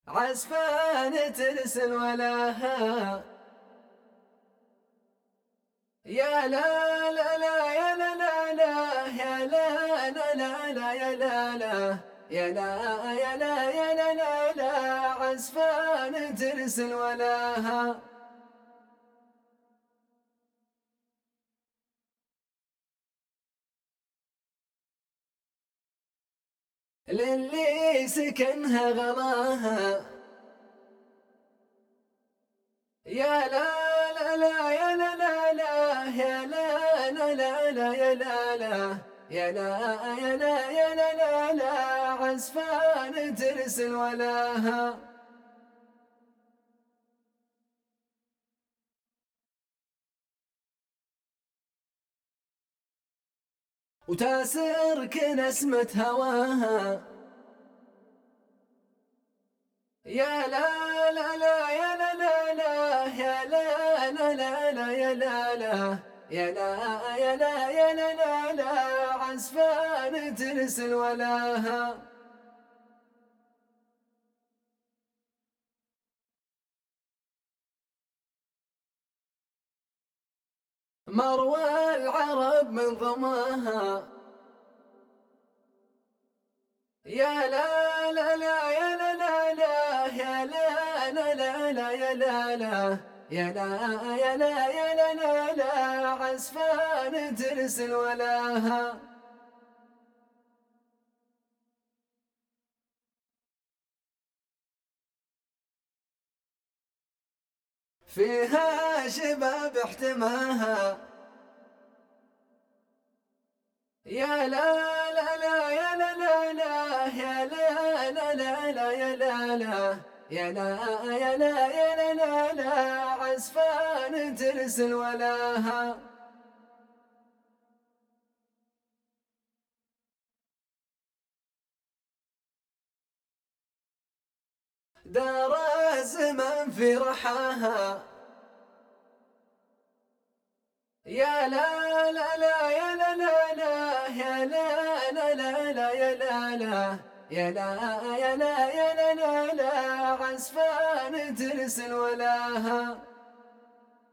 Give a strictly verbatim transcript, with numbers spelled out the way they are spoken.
عزفان ترسل ولاها. يا لا لا لا يا لا لا لا يا لا لا لا لا يا لا لا يا لا يا لا يا لا لا لا عزفان ترسل ولاها. للي سكنها غلاها. يا لا لا لا يا لا لا لا يا لا لا لا لا يا لا لا يا لا يا لا يا لا لا لا عزفان ترسل ولاها. وتاسرك نسمة هواها. يا لا لا لا يا لا لا لا يا لا لا لا لا يا لا لا يا لا يا لا يا لا لا لا عزفان ترسل ولاها. مروى العرب من ضماها. يا لا لا لا يا لا لا لا يا لا لا لا لا يا لا لا يا لا يا لا يا لا لا لا عزفان ترسل ولاها. فيها شباب احتماها. يا لا لا لا يا لا لا لا يا لا لا لا لا يا لا لا يا لا يا لا يا لا لا لا عزفان ترسل ولاها. دار الزمن في رحاها. يا لا لا لا يا لا لا لا يا لا لا لا لا يا لا لا يا لا يا لا يا لا لا لا عزفان ترسل ولاها.